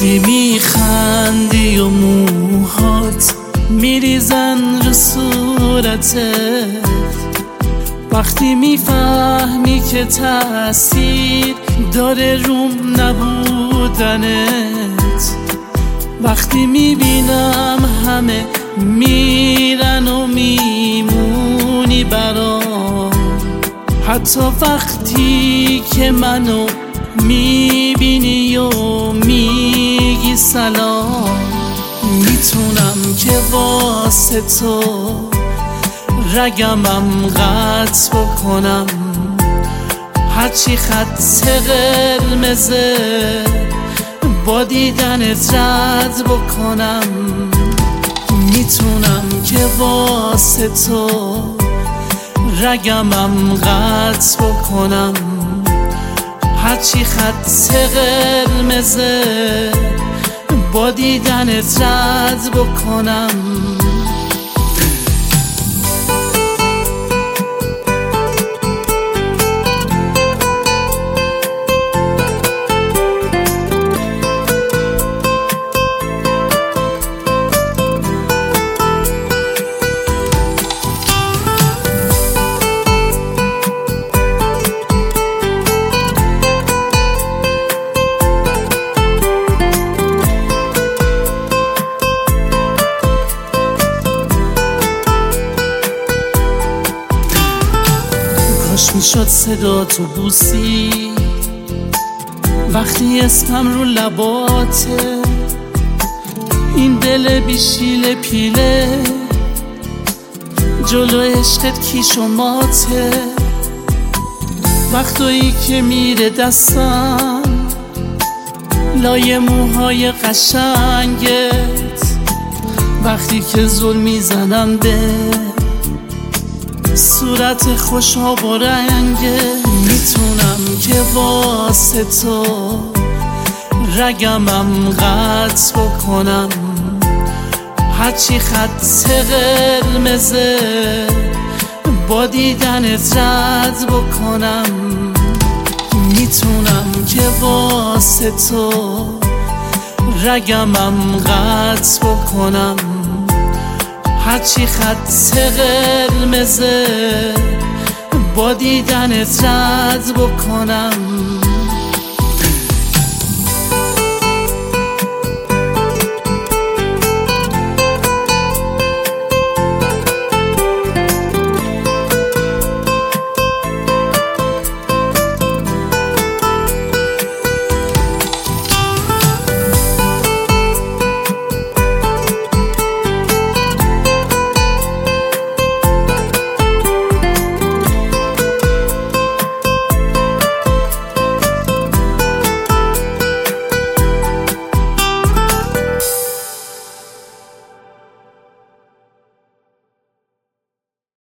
وقتی میخندی و موهات میریزن رو صورتت، وقتی میفهمی که تأثیر داره روم نبودنت، وقتی میبینم همه میرن و میمونی برام، حتی وقتی که منو میبینی و میگی سلام، میتونم که واسه تو رگمم قطع بکنم، هرچی خط قرمزه با دیدنت رد بکنم، میتونم که واسه تو رگمم قطع بکنم، هرچی خط قرمزه با دیدنت رد بکنم. کاش میشد صدا تو بوسی وقتی اسمم رو لباته، این دل بیشیل پیله جلو عشقت کیش و ماته، وقتایی که میره دستم لای موهای قشنگت، وقتی که زل میزنم به صورت خوشاب و رنگه، میتونم که واسه تو رگمم قطع بکنم، هرچی خط قرمزه با دیدنت رد بکنم، میتونم که واسه تو رگمم قطع بکنم، هرچی خط قرمزه با دیدنت رد بکنم.